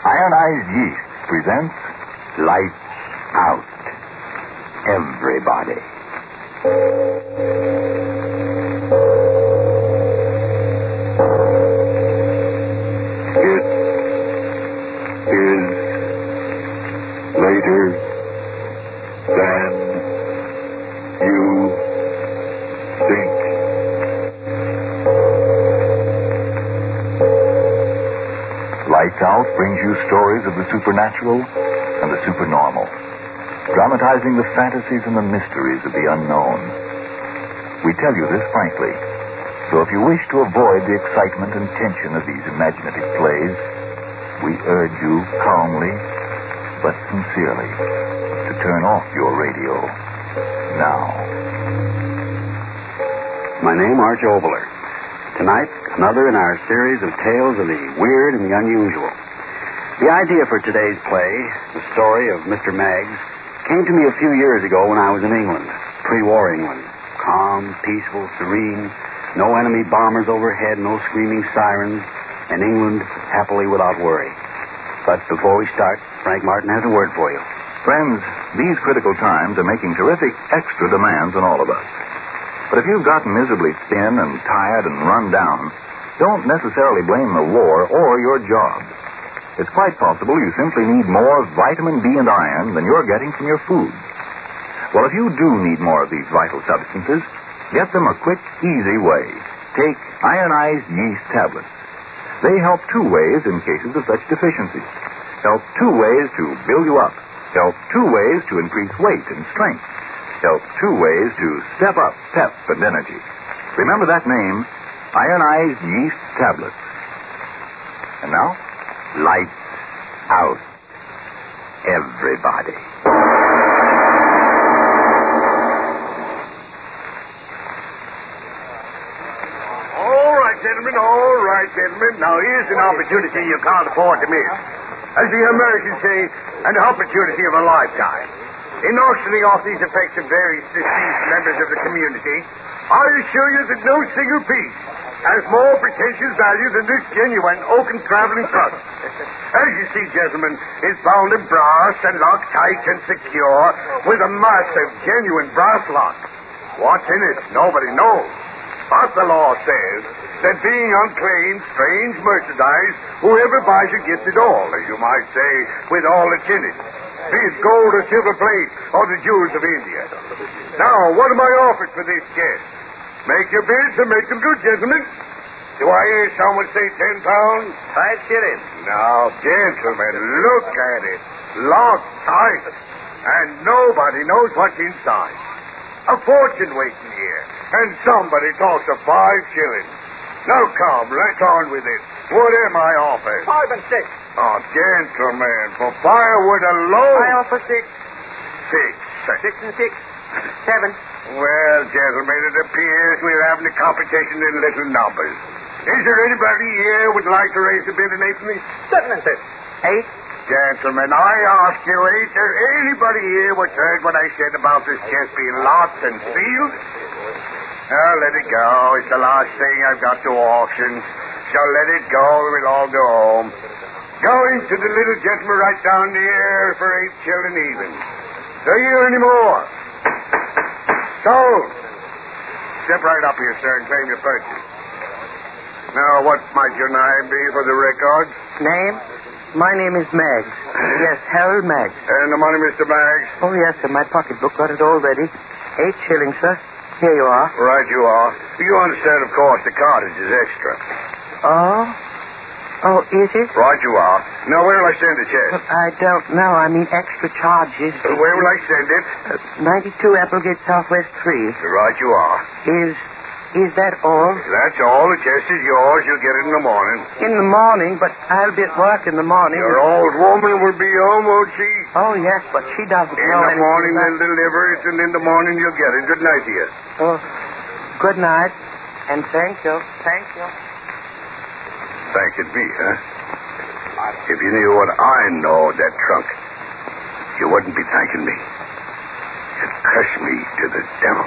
Ionized Yeast presents Lights Out. Everybody. It is later than you think. Lights Out brings you stories of the supernatural and the supernormal, dramatizing the fantasies and the mysteries of the unknown. We tell you this frankly, so if you wish to avoid the excitement and tension of these imaginative plays, we urge you calmly but sincerely to turn off your radio now. My name, Arch Oboler. Tonight, another in our series of tales of the weird and the unusual. The idea for today's play, the story of Mr. Maggs, came to me a few years ago when I was in England, pre-war England. Calm, peaceful, serene, no enemy bombers overhead, no screaming sirens, and England happily without worry. But before we start, Frank Martin has a word for you. Friends, these critical times are making terrific extra demands on all of us. But if you've gotten miserably thin and tired and run down, don't necessarily blame the war or your job. It's quite possible you simply need more vitamin D and iron than you're getting from your food. Well, if you do need more of these vital substances, get them a quick, easy way. Take ionized yeast tablets. They help two ways in cases of such deficiencies. Help two ways to build you up. Help two ways to increase weight and strength. Help two ways to step up pep and energy. Remember that name, ionized yeast tablets. And now, lights out. Everybody. All right, gentlemen. Now, here's an opportunity you can't afford to miss. As the Americans say, an opportunity of a lifetime. In auctioning off these effects of various deceased members of the community, I assure you that no single piece has more pretentious value than this genuine oaken traveling trunk. As you see, gentlemen, it's bound in brass and locked tight and secure with a massive, genuine brass lock. What's in it, nobody knows. But the law says that being unclaimed, strange merchandise, whoever buys it gets it all, as you might say, with all that's in it. Be it gold or silver plate or the jewels of India. Now, what are my offers for this guest? Make your bids and make them good, gentlemen. Do I hear someone say 10 pounds? 5 shillings. Now, gentlemen, look at it. Locked tight. And nobody knows what's inside. A fortune waiting here. And somebody talks of 5 shillings. Now, come, let's on with it. What am I offered? 5 and 6. Oh, gentlemen, for firewood alone. I offer 6. 6. 6 and 6. 7. Well, gentlemen, it appears we're having a competition in little numbers. Is there anybody here who would like to raise a bid and 8 for me? 7 and 6. 8. Gentlemen, I ask you, is there anybody here which heard what I said about this chest being locked and sealed? Oh, let it go. It's the last thing I've got to auction. So let it go. We'll all go home. Going to the little gentleman right down here for 8 shillings even. Do you hear any more? Sold. Step right up here, sir, and claim your purchase. Now, what might your name be for the record? Name? My name is Maggs. Yes, Harold Maggs. And the money, Mr. Maggs? Oh, yes, sir. My pocketbook got it all ready. 8 shillings, sir. Here you are. Right you are. You understand, of course, the cartage is extra. Oh? Oh, is it? Right you are. Now, where will I send the check? Well, I don't know. I mean, extra charges. Where will I send it? 92 Applegate Southwest 3. Right you are. Is that all? That's all. The chest is yours. You'll get it in the morning. In the morning, but I'll be at work in the morning. Your old woman will be home, won't she? Oh, yes, but she doesn't In know the anything morning about... they'll deliver it, and in the morning you'll get it. Good night to you. Oh, good night, and thank you. Thank you. Thanking me, huh? If you knew what I know of that trunk, you wouldn't be thanking me. You'd curse me to the devil.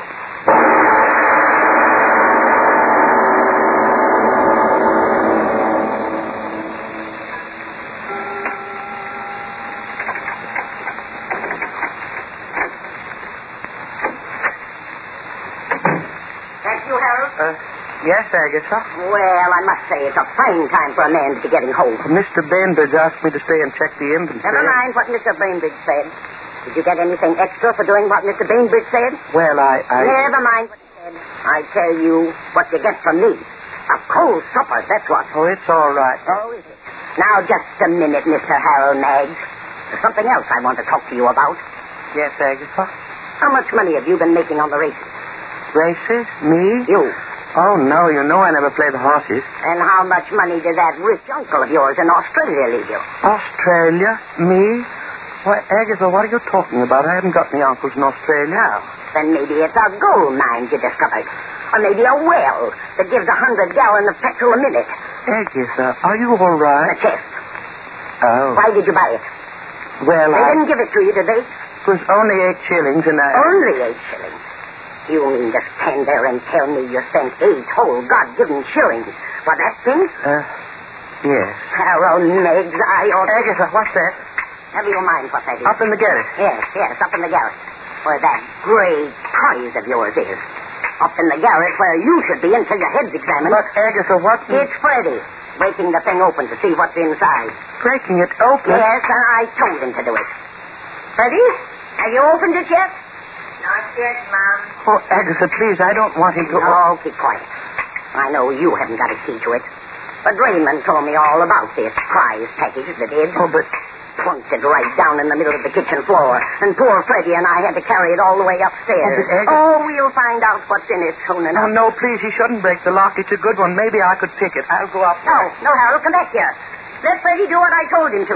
Yes, Agatha. Well, I must say it's a fine time for a man to be getting home. Mr. Bainbridge asked me to stay and check the inventory. Never mind what Mr. Bainbridge said. Did you get anything extra for doing what Mr. Bainbridge said? Well, I... Never mind what he said. I tell you what you get from me. A cold supper, that's what. Oh, it's all right. Oh, is it? Now, just a minute, Mr. Harold Maggs. There's something else I want to talk to you about. Yes, Agatha? How much money have you been making on the races? Races? Me? You. Oh, no, you know I never play the horses. And how much money did that rich uncle of yours in Australia leave you? Australia? Me? Why, Agatha, what are you talking about? I haven't got any uncles in Australia. Oh, then maybe it's a gold mine you discovered. Or maybe a well that gives 100 gallons of petrol a minute. Agatha, are you all right? The chest. Oh. Why did you buy it? Well, They didn't give it to you, did they? It was only 8 shillings and I... Only 8 shillings. You mean to stand there and tell me you spent 8 whole God-given shillings for that thing? Yes. Harold Meggs, I ought to... Agatha, what's that? Never you mind what that is. Up in the garret. Yes, up in the garret. Where that great prize of yours is. Up in the garret where you should be until your head's examined. But, Agatha, what... It's Freddie, breaking the thing open to see what's inside. Breaking it open? Yes, and I told him to do it. Freddie, have you opened it yet? Not yet, Mom. Oh, Agatha, please, I don't want him to... Oh, keep quiet. I know you haven't got a key to it. But Raymond told me all about this prize package that did. Oh, but... Plunked it right down in the middle of the kitchen floor. And poor Freddie and I had to carry it all the way upstairs. Oh, we'll find out what's in it soon Oh, enough. no, please, he shouldn't break the lock. It's a good one. Maybe I could pick it. I'll go up. No, Harold, come back here. Let Freddie do what I told him to.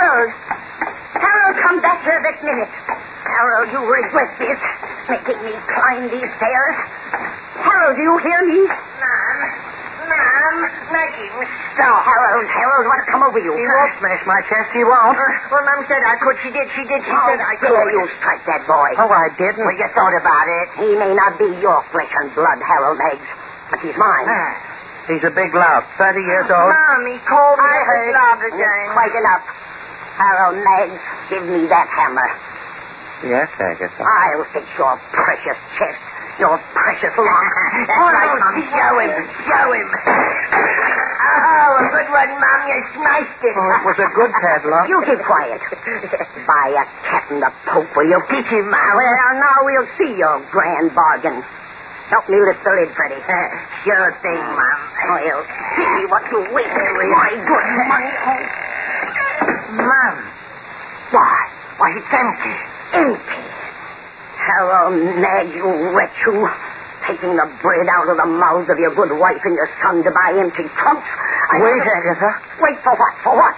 Harold, come back here this minute. Harold, you regret this, making me climb these stairs. Harold, do you hear me? Mom, Maggie. No, Harold, what's come over you? He won't smash my chest. He won't. Well, Mom said I could. She did. She said I could. Dare you strike that boy? Oh, I didn't. Well, you thought about it. He may not be your flesh and blood, Harold Meggs, but he's mine. He's a big lout, 30 years old. Mom, he called me I a heard love again. Quite enough. Harold Meggs, give me that hammer. Yes, Agatha. I'll fix your precious chest, your precious lock. That's right, Mom. Show him. Oh, a good one, Mom. You smashed it. Oh, it was a good padlock. You keep quiet. By a cat in the poke, will you teach him? Well, now we'll see your grand bargain. Help me lift the lid, Freddie. Sure thing, Mom. Well, see what you wasted with my good money. Mom. Why, it's empty. Empty. Harold Maggs, you wretch, you. Taking the bread out of the mouths of your good wife and your son to buy empty trunks. Wait, Agatha. Wait for what? For what?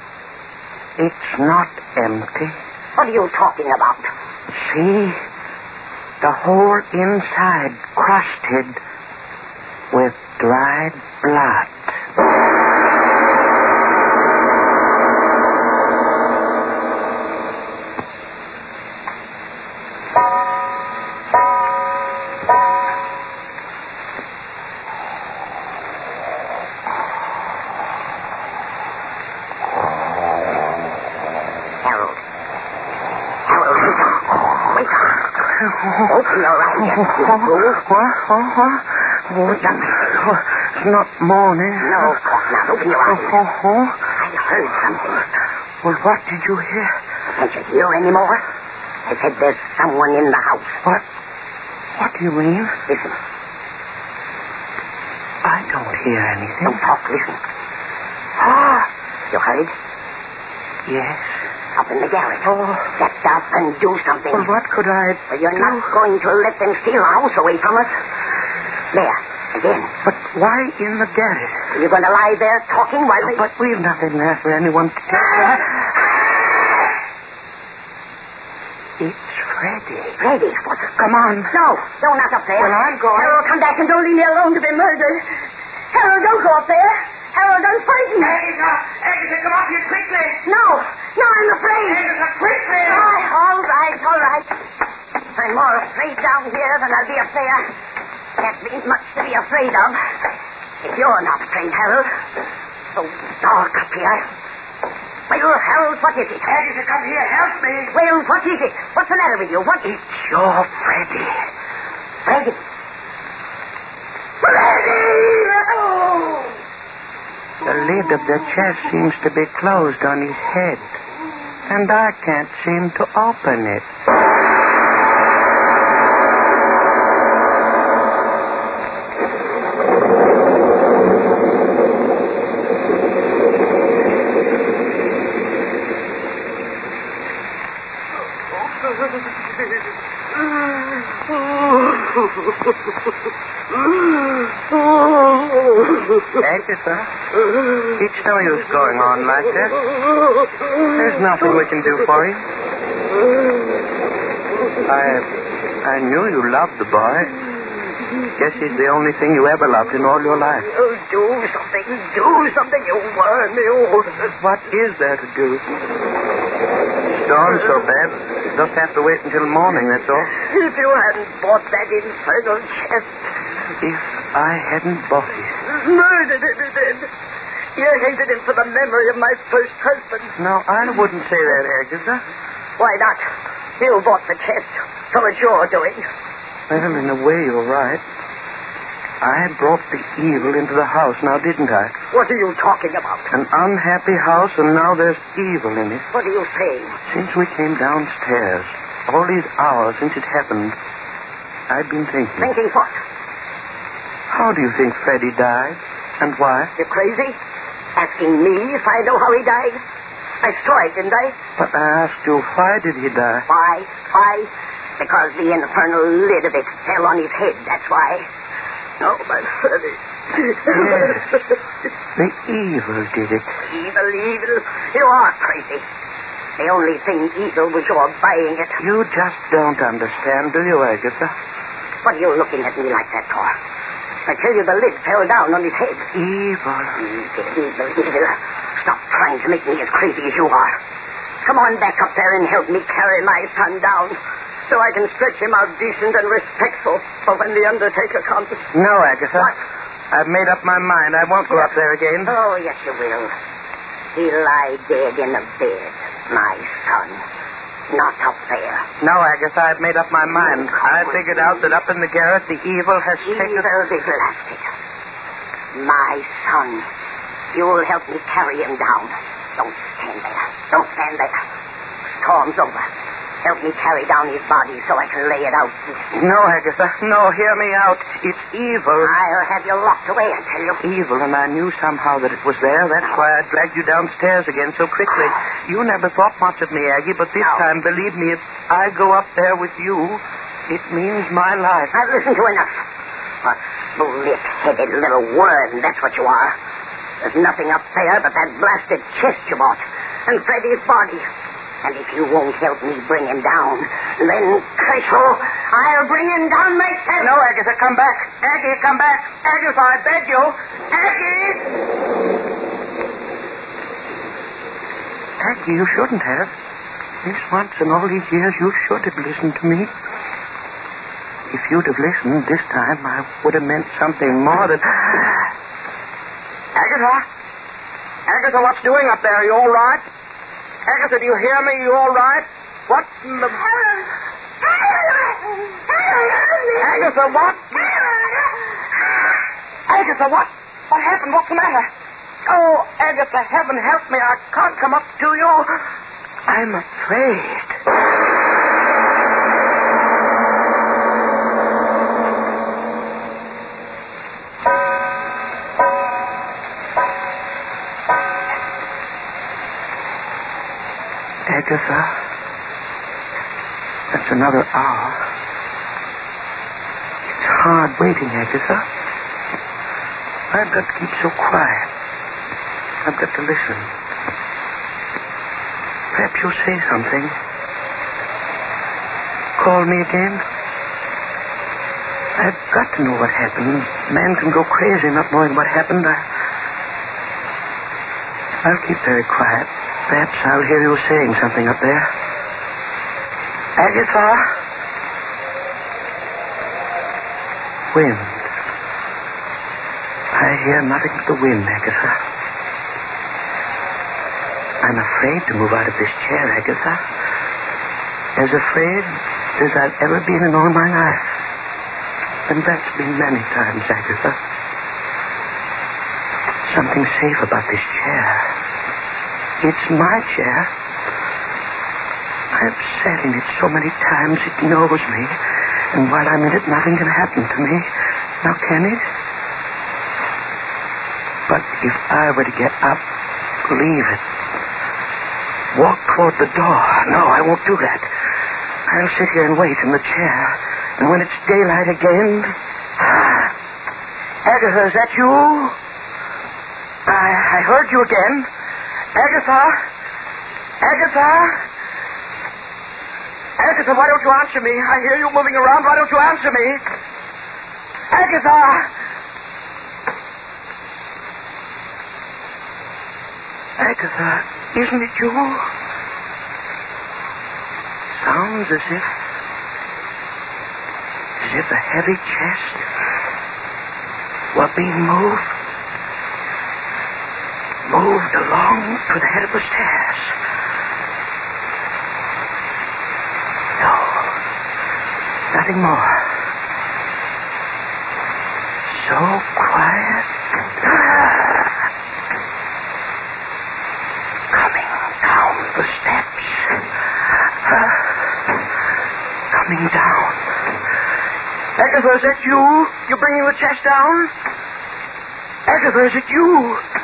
It's not empty. What are you talking about? See? The whole inside crusted with dried blood. Open your eyes, you fool. What? It's not morning. No, of course not. Open your eyes. I heard something. Well, what did you hear? Can't you hear anymore? I said there's someone in the house. What do you mean? Listen. I don't hear anything. Don't talk. Listen. You heard? Yes. Up in the garret. Oh. Get up and do something. Well, what could I Well, you're do? not going to let them steal the house away from us. There. Again. But why in the garret? You're going to lie there talking while they... But we've nothing there for anyone to take. It's Freddie. Freddie, what? Come on. No, not up there. Well, I'm going. Harold, come back and don't leave me alone to be murdered. Harold, don't go up there. Harold, I'm frightened. Agatha, come up here quickly. No, I'm afraid. Agatha, quickly. All right. I'm more afraid down here than I'll be up there. That means much to be afraid of. If you're not afraid, Harold. So dark up here. Well, Harold, what is it? Agatha, come here. Help me. Well, what is it? What's the matter with you? What is... It's your Freddie. Freddie. The lid of the chest seems to be closed on his head, and I can't seem to open it. Agatha, it's no use going on like that. There's nothing we can do for you. I knew you loved the boy. Guess he's the only thing you ever loved in all your life. Oh, do something, you worm, you. What is there to do? Storm's so bad, just have to wait until morning, that's all. If you hadn't bought that infernal chest. If I hadn't bought it. Murdered him, you did. You hated him for the memory of my first husband. No, I wouldn't say that, Agatha. Why not? You bought the chest, so it's your doing. Well, in a way, you're right. I brought the evil into the house now, didn't I? What are you talking about? An unhappy house, and now there's evil in it. What are you saying? Since we came downstairs, all these hours since it happened, I've been thinking. Thinking what? How do you think Freddie died? And why? You crazy? Asking me if I know how he died? I saw it, didn't I? But I asked you, why did he die? Why? Because the infernal lid of it fell on his head, that's why. Oh, my Freddie. Yes. The evil did it. Evil. You are crazy. The only thing evil was your buying it. You just don't understand, do you, Agatha? What are you looking at me like that for? I tell you the lid fell down on his head. Evil. Evil. Stop trying to make me as crazy as you are. Come on back up there and help me carry my son down, so I can stretch him out decent and respectful for when the undertaker comes. No, Agatha. What? I've made up my mind. I won't go up there again. Oh, yes, you will. He'll lie dead in the bed, my son. Not up there. No, Agatha, I've made up my mind. I figured out that up in the garret, the evil has taken... Evil is lasted. My son. You'll help me carry him down. Don't stand there. Storm's over. Help me carry down his body so I can lay it out. No, Agatha. No, hear me out. It's evil. I'll have you locked away, I tell you. Evil, and I knew somehow that it was there. That's why I dragged you downstairs again so quickly. You never thought much of me, Aggie, but this time, believe me, if I go up there with you, it means my life. I've listened to enough. A split-headed little worm, that's what you are. There's nothing up there but that blasted chest you bought, and Freddie's body. And if you won't help me bring him down, then, curse you, I'll bring him down myself. No, Agatha, come back. Aggie, come back. Agatha, I beg you. Aggie! Aggie, you shouldn't have. This once in all these years, you should have listened to me. If you'd have listened this time, I would have meant something more than... Agatha, what's doing up there? Are you all right? Agatha, do you hear me? You all right? What in the... Agatha, what? Agatha, what? What happened? What's the matter? Oh, Agatha, heaven help me. I can't come up to you. I'm afraid. Agatha, that's another hour. It's hard waiting, Agatha. I've got to keep so quiet. I've got to listen. Perhaps you'll say something. Call me again. I've got to know what happened. Man can go crazy not knowing what happened. I'll keep very quiet. Perhaps I'll hear you saying something up there. Agatha? Wind. I hear nothing but the wind, Agatha. I'm afraid to move out of this chair, Agatha. As afraid as I've ever been in all my life. And that's been many times, Agatha. Something something safe about this chair. It's my chair. I've sat in it so many times it knows me. And while I'm in it, nothing can happen to me. Now, can it? But if I were to get up, leave it, walk toward the door. No, I won't do that. I'll sit here and wait in the chair. And when it's daylight again... Agatha, is that you? I heard you again. Agatha? Agatha? Agatha, why don't you answer me? I hear you moving around. Why don't you answer me? Agatha! Agatha, isn't it you? Sounds as if a heavy chest were being moved along to the head of the stairs. No, nothing more. So quiet. Coming down the steps. Coming down. Agatha, is that you? You bringing the chest down? Agatha, is it you?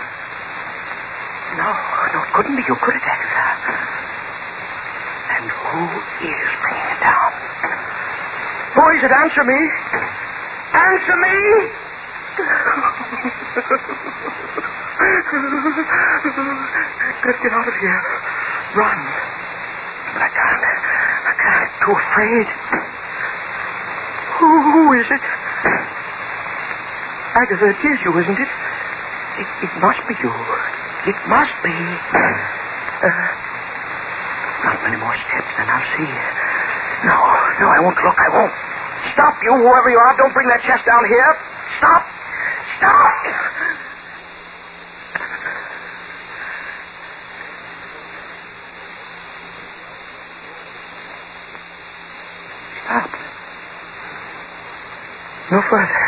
No, it couldn't be you, could it, Agatha? And who is bringing it down? Who is it? Answer me. Answer me! Gotta get out of here. Run. But I can't. Too afraid. Who is it? Agatha, it is you, isn't it? It must be you. It must be. Not many more steps, then I'll see. No, I won't look. I won't. Stop, you, whoever you are. Don't bring that chest down here. Stop. Stop. Stop. No further.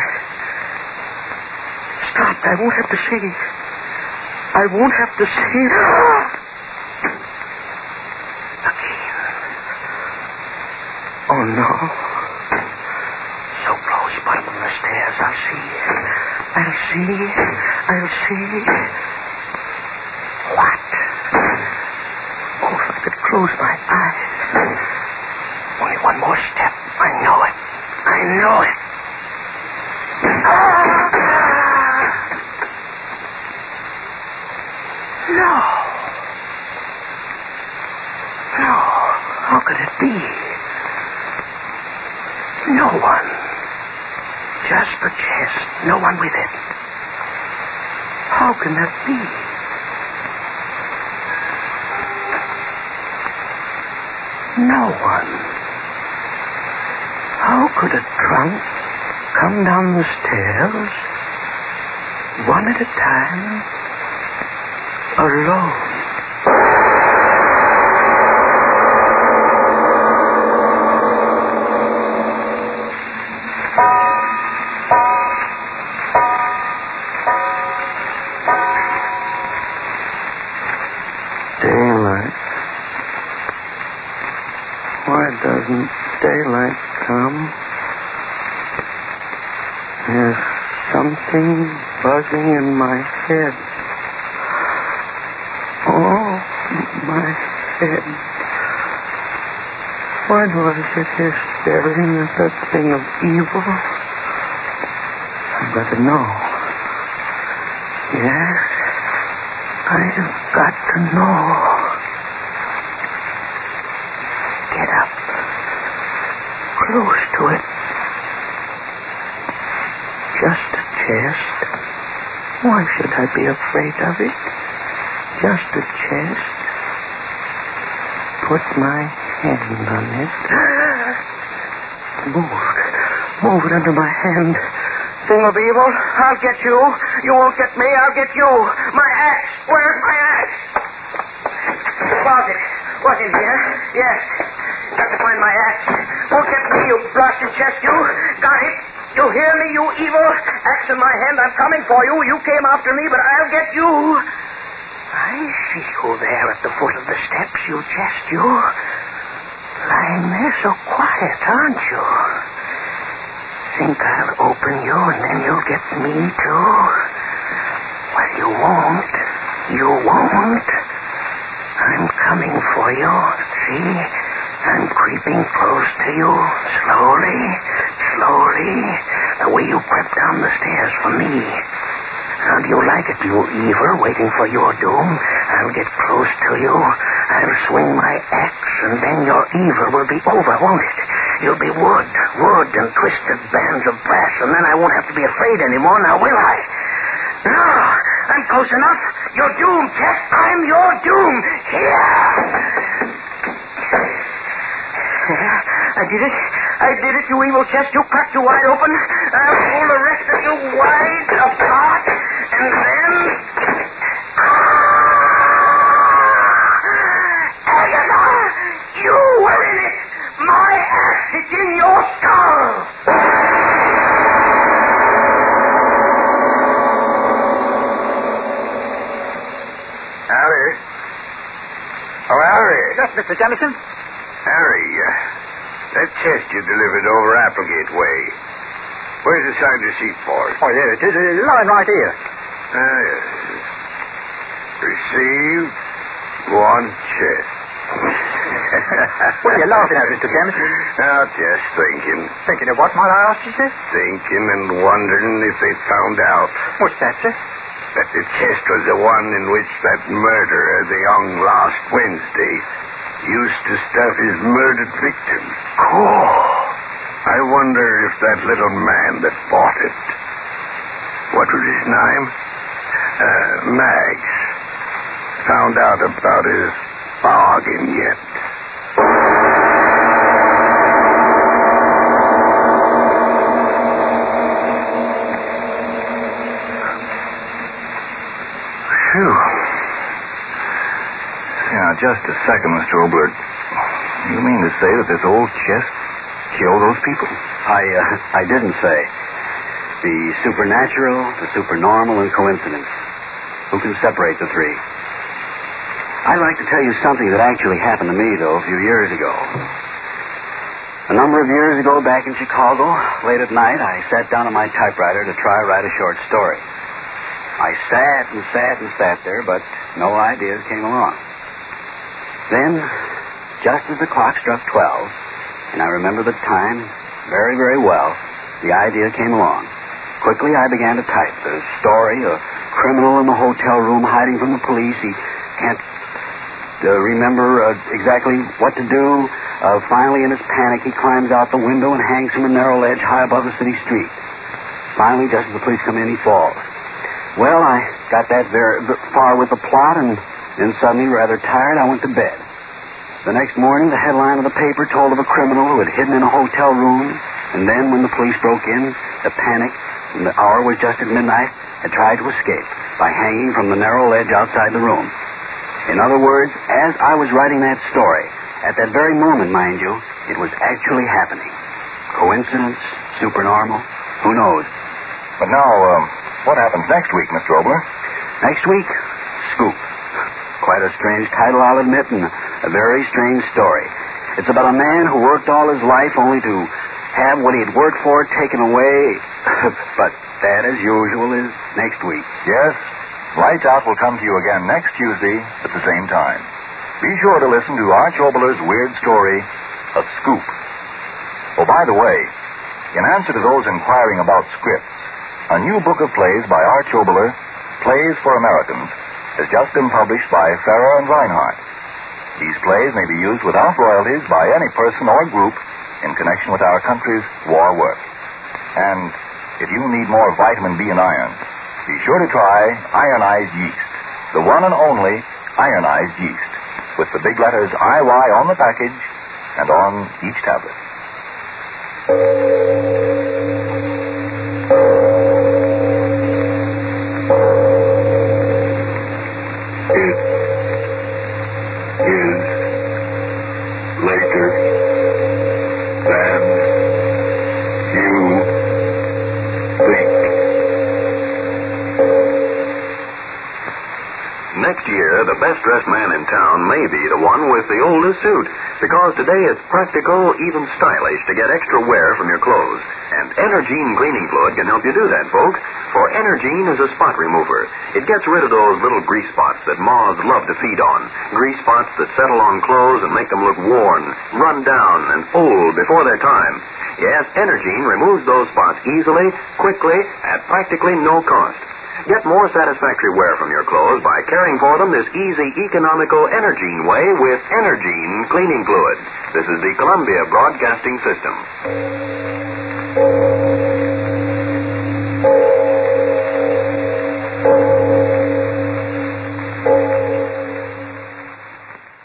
Stop. I won't have to see. I won't have to see. Again. Oh, no. So close, bottom of the stairs. I'll see. What? Oh, if I could close my eyes. Only one more step. I know it. No. How could it be? No one. Just the chest. No one with it. How can that be? No one. How could a trunk come down the stairs, one at a time, alone? Daylight. Why doesn't daylight come? There's something buzzing in my head. Oh, my head. Why do I sit here staring at that thing of evil? I've got to know. Yes, I've got to know. Get up. Close to it. Just a chest. Why should I be afraid of it? Just a chest. Put my hand on it. Move it under my hand. Thing of evil, I'll get you. You won't get me, I'll get you. My axe. Where's my axe? Closet. Was in here? Yes. Got to find my axe. Won't get me, you blasted chest, you. Got it. You hear me, you evil? Axe in my hand, I'm coming for you. You came after me, but I'll get you. I see you there at the foot of the steps, you jest, you. Lying there so quiet, aren't you? Think I'll open you and then you'll get me, too? Well, you won't. You won't. I'm coming for you. See? I'm creeping close to you. Slowly. Slowly. The way you crept down the stairs for me. How do you like it, you evil, waiting for your doom? I'll get close to you. I'll swing my axe, and then your evil will be over, won't it? You'll be wood and twisted bands of brass, and then I won't have to be afraid anymore, now will I? No, I'm close enough. You're doomed, Jack. I'm your doom. Here. I did it, you evil chest. You cracked you wide open. I'll pull the rest of you wide apart, and then... Agatha! You were in it! My axe is in your skull! Harry? Oh, Harry. Yes, Mr. Jemison? Harry, that chest you delivered over Applegate Way. Where's the signed receipt for it? Oh, there it is. It's lying right here. Yes. Received one chest. What are you laughing at, Mr. Jemison? Now, just thinking. Thinking of what, might I ask you, sir? Thinking and wondering if they found out What's that, sir? that the chest was the one in which that murderer, the young last Wednesday, used to stuff his murdered victims. Oh. I wonder if that little man that bought it, what was his name? Mags, found out about his bargain yet. Phew. Now, just a second, Mr. Oblert. You mean to say that this old chest killed those people? I didn't say. The supernatural, the supernormal, and coincidence. Who can separate the three? I'd like to tell you something that actually happened to me, though, a few years ago. A number of years ago, back in Chicago, late at night, I sat down on my typewriter to try to write a short story. I sat and sat and sat there, but no ideas came along. Then, just as the clock struck 12, and I remember the time very, very well, the idea came along. Quickly, I began to type the story, a criminal in the hotel room hiding from the police. He can't remember exactly what to do. Finally, in his panic, he climbs out the window and hangs from a narrow ledge high above the city street. Finally, just as the police come in, he falls. Well, I got that very far with the plot, and then suddenly, rather tired, I went to bed. The next morning, the headline of the paper told of a criminal who had hidden in a hotel room, and then, when the police broke in, the panic, and the hour was just at midnight, had tried to escape by hanging from the narrow ledge outside the room. In other words, as I was writing that story, at that very moment, mind you, it was actually happening. Coincidence? Supernormal? Who knows? But now, what happens next week, Mr. Obler? Next week, Scoop. Quite a strange title, I'll admit, and a very strange story. It's about a man who worked all his life only to have what he'd worked for taken away. But that, as usual, is next week. Yes. Lights Out will come to you again next Tuesday at the same time. Be sure to listen to Arch Obler's weird story of Scoop. Oh, by the way, in answer to those inquiring about scripts, a new book of plays by Arch Obler, Plays for Americans, has just been published by Farrar and Reinhardt. These plays may be used without royalties by any person or group in connection with our country's war work. And if you need more vitamin B and iron, be sure to try Ironized Yeast, the one and only Ironized Yeast, with the big letters IY on the package and on each tablet. Later than you one may be the one with the oldest suit, because today it's practical, even stylish to get extra wear from your clothes. And Energine cleaning fluid can help you do that, folks. For Energine is a spot remover. It gets rid of those little grease spots that moths love to feed on. Grease spots that settle on clothes and make them look worn, run down, and old before their time. Yes, Energine removes those spots easily, quickly, at practically no cost. Get more satisfactory wear from your clothes by caring for them this easy, economical Energine way with Energine cleaning fluid. This is the Columbia Broadcasting System.